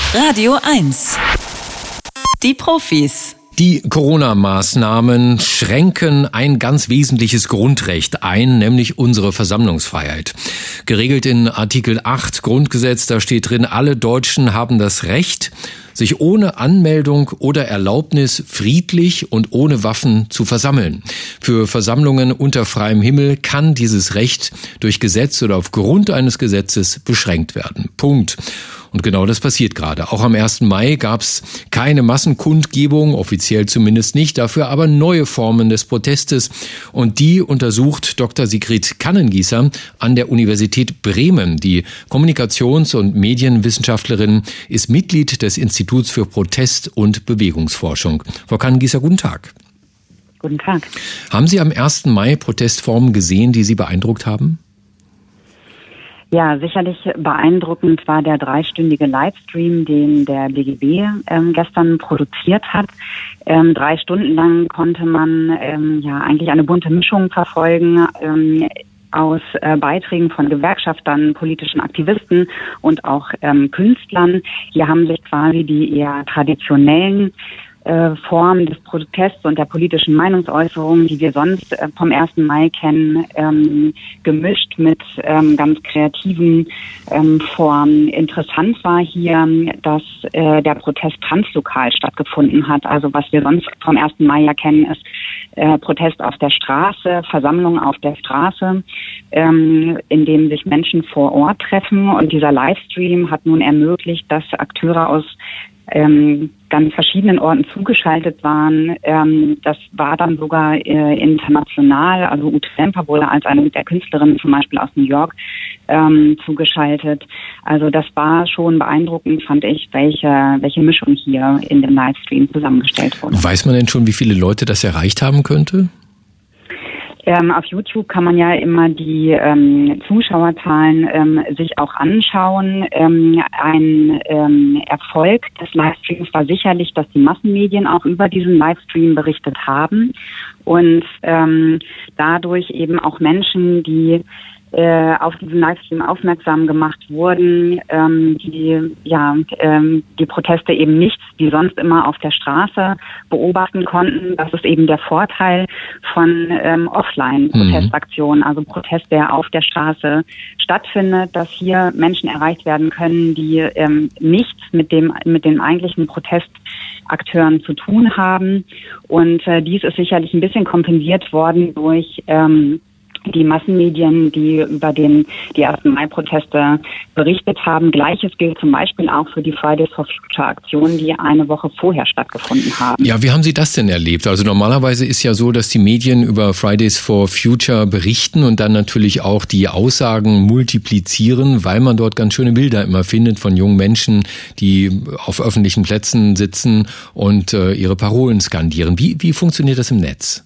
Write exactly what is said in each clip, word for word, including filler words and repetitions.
Radio eins. Die Profis. Die Corona-Maßnahmen schränken ein ganz wesentliches Grundrecht ein, nämlich unsere Versammlungsfreiheit. Geregelt in Artikel acht Grundgesetz, da steht drin, alle Deutschen haben das Recht, sich ohne Anmeldung oder Erlaubnis friedlich und ohne Waffen zu versammeln. Für Versammlungen unter freiem Himmel kann dieses Recht durch Gesetz oder aufgrund eines Gesetzes beschränkt werden. Punkt. Und genau das passiert gerade. Auch am ersten Mai gab es keine Massenkundgebung, offiziell zumindest nicht, dafür aber neue Formen des Protestes. Und die untersucht Doktor Sigrid Kannengießer an der Universität Bremen. Die Kommunikations- und Medienwissenschaftlerin ist Mitglied des Instituts für Protest- und Bewegungsforschung. Frau Kannengießer, guten Tag. Guten Tag. Haben Sie am ersten Mai Protestformen gesehen, die Sie beeindruckt haben? Ja, sicherlich beeindruckend war der dreistündige Livestream, den der B G B ähm, gestern produziert hat. Ähm, drei Stunden lang konnte man ähm, ja eigentlich eine bunte Mischung verfolgen ähm, aus äh, Beiträgen von Gewerkschaftern, politischen Aktivisten und auch ähm, Künstlern. Hier haben sich quasi die eher traditionellen Äh, Form des Protests und der politischen Meinungsäußerung, die wir sonst äh, vom ersten Mai kennen, ähm, gemischt mit ähm, ganz kreativen ähm, Formen. Interessant war hier, dass äh, der Protest translokal stattgefunden hat. Also was wir sonst vom ersten Mai ja kennen, ist äh, Protest auf der Straße, Versammlung auf der Straße, ähm, in dem sich Menschen vor Ort treffen. Und dieser Livestream hat nun ermöglicht, dass Akteure aus Ähm, ganz verschiedenen Orten zugeschaltet waren. Ähm, das war dann sogar äh, international. Also Ute Lemper wurde als eine der Künstlerinnen zum Beispiel aus New York ähm, zugeschaltet. Also das war schon beeindruckend, fand ich, welche, welche Mischung hier in dem Livestream zusammengestellt wurde. Weiß man denn schon, wie viele Leute das erreicht haben könnte? Ähm, auf YouTube kann man ja immer die ähm, Zuschauerzahlen ähm, sich auch anschauen. Ähm, ein ähm, Erfolg des Livestreams war sicherlich, dass die Massenmedien auch über diesen Livestream berichtet haben und ähm, dadurch eben auch Menschen, die äh, auf diesen Livestream aufmerksam gemacht wurden, ähm, die ja ähm, die Proteste eben nicht wie sonst immer auf der Straße beobachten konnten. Das ist eben der Vorteil von ähm, Offline-Protestaktionen, also Protest, der auf der Straße stattfindet, dass hier Menschen erreicht werden können, die ähm, nichts mit dem mit den eigentlichen Protestakteuren zu tun haben. Und äh, dies ist sicherlich ein bisschen kompensiert worden durch ähm, die Massenmedien, die über den, die ersten Mai-Proteste berichtet haben. Gleiches gilt zum Beispiel auch für die Fridays for Future Aktionen, die eine Woche vorher stattgefunden haben. Ja, wie haben Sie das denn erlebt? Also normalerweise ist ja so, dass die Medien über Fridays for Future berichten und dann natürlich auch die Aussagen multiplizieren, weil man dort ganz schöne Bilder immer findet von jungen Menschen, die auf öffentlichen Plätzen sitzen und äh, ihre Parolen skandieren. Wie, wie funktioniert das im Netz?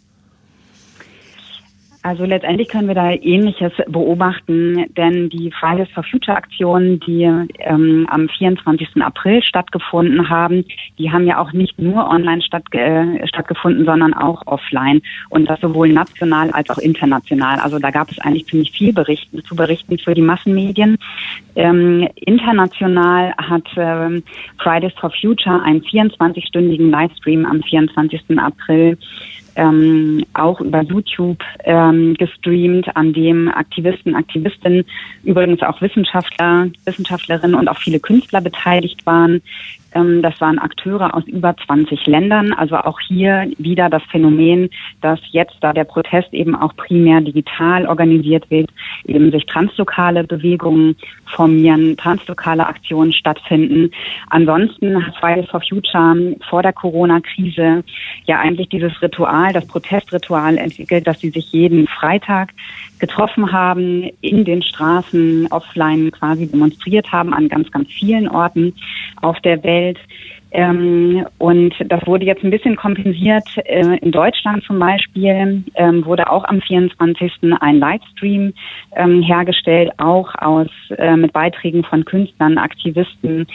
Also letztendlich können wir da Ähnliches beobachten, denn die Fridays for Future Aktionen, die ähm, am vierundzwanzigsten April stattgefunden haben, die haben ja auch nicht nur online statt, äh, stattgefunden, sondern auch offline und das sowohl national als auch international. Also da gab es eigentlich ziemlich viel berichten, zu berichten für die Massenmedien. Ähm, international hat ähm, Fridays for Future einen vierundzwanzigstündigen Livestream am vierundzwanzigsten April Ähm, auch über YouTube ähm, gestreamt, an dem Aktivisten, Aktivistinnen, übrigens auch Wissenschaftler, Wissenschaftlerinnen und auch viele Künstler beteiligt waren. Ähm, das waren Akteure aus über zwanzig Ländern. Also auch hier wieder das Phänomen, dass jetzt, da der Protest eben auch primär digital organisiert wird, eben sich translokale Bewegungen formieren, translokale Aktionen stattfinden. Ansonsten hat Fridays for Future vor der Corona-Krise ja eigentlich dieses Ritual, das Protestritual entwickelt, dass sie sich jeden Freitag getroffen haben, in den Straßen offline quasi demonstriert haben, an ganz, ganz vielen Orten auf der Welt. Ähm, und das wurde jetzt ein bisschen kompensiert. Äh, in Deutschland zum Beispiel ähm, wurde auch am vierundzwanzigsten ein Livestream ähm, hergestellt, auch aus äh, mit Beiträgen von Künstlern, Aktivisten,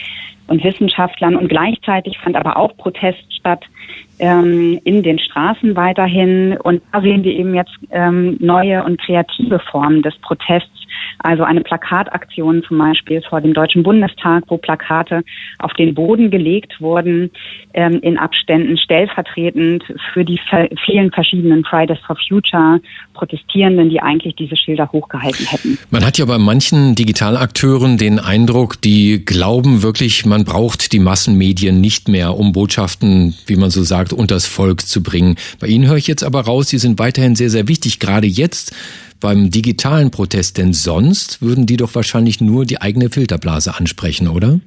und Wissenschaftlern. Und gleichzeitig fand aber auch Protest statt ähm, in den Straßen weiterhin. Und da sehen wir eben jetzt ähm, neue und kreative Formen des Protests. Also eine Plakataktion zum Beispiel vor dem Deutschen Bundestag, wo Plakate auf den Boden gelegt wurden, ähm, in Abständen stellvertretend für die ver- vielen verschiedenen Fridays for Future Protestierenden, die eigentlich diese Schilder hochgehalten hätten. Man hat ja bei manchen Digitalakteuren den Eindruck, die glauben wirklich, man braucht die Massenmedien nicht mehr, um Botschaften, wie man so sagt, unters Volk zu bringen. Bei Ihnen höre ich jetzt aber raus, Sie sind weiterhin sehr, sehr wichtig, gerade jetzt beim digitalen Protest, denn sonst würden die doch wahrscheinlich nur die eigene Filterblase ansprechen, oder?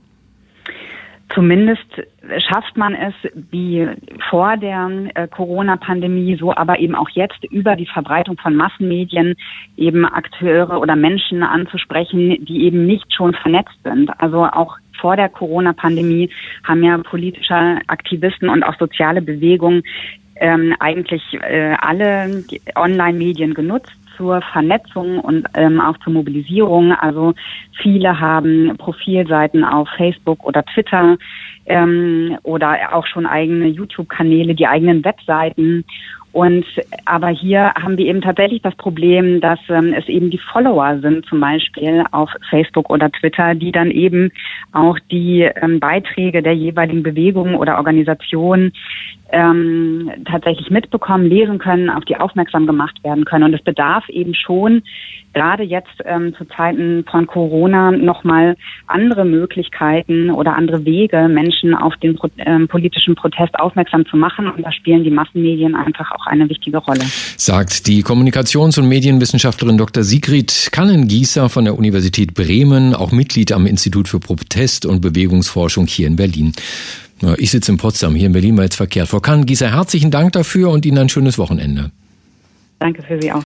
Zumindest schafft man es, wie vor der äh, Corona-Pandemie, so aber eben auch jetzt über die Verbreitung von Massenmedien eben Akteure oder Menschen anzusprechen, die eben nicht schon vernetzt sind. Also auch vor der Corona-Pandemie haben ja politische Aktivisten und auch soziale Bewegungen ähm, eigentlich äh, alle Online-Medien genutzt zur Vernetzung und ähm, auch zur Mobilisierung. Also viele haben Profilseiten auf Facebook oder Twitter ähm, oder auch schon eigene YouTube-Kanäle, die eigenen Webseiten. Und aber hier haben wir eben tatsächlich das Problem, dass ähm, es eben die Follower sind, zum Beispiel auf Facebook oder Twitter, die dann eben auch die ähm, Beiträge der jeweiligen Bewegungen oder Organisationen ähm, tatsächlich mitbekommen, lesen können, auf die aufmerksam gemacht werden können. Und es bedarf eben schon, gerade jetzt ähm, zu Zeiten von Corona, nochmal andere Möglichkeiten oder andere Wege, Menschen auf den Pro- ähm, politischen Protest aufmerksam zu machen. Und da spielen die Massenmedien einfach auch eine wichtige Rolle. Sagt die Kommunikations- und Medienwissenschaftlerin Doktor Sigrid Kannengießer von der Universität Bremen, auch Mitglied am Institut für Protest- und Bewegungsforschung hier in Berlin. Ich sitze in Potsdam, hier in Berlin war jetzt verkehrt. Frau Kannengießer, herzlichen Dank dafür und Ihnen ein schönes Wochenende. Danke für Sie auch.